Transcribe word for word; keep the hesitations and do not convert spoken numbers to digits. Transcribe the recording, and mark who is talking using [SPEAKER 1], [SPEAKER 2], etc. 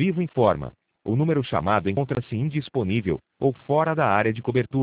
[SPEAKER 1] Vivo informa. O número chamado encontra-se indisponível ou fora da área de cobertura.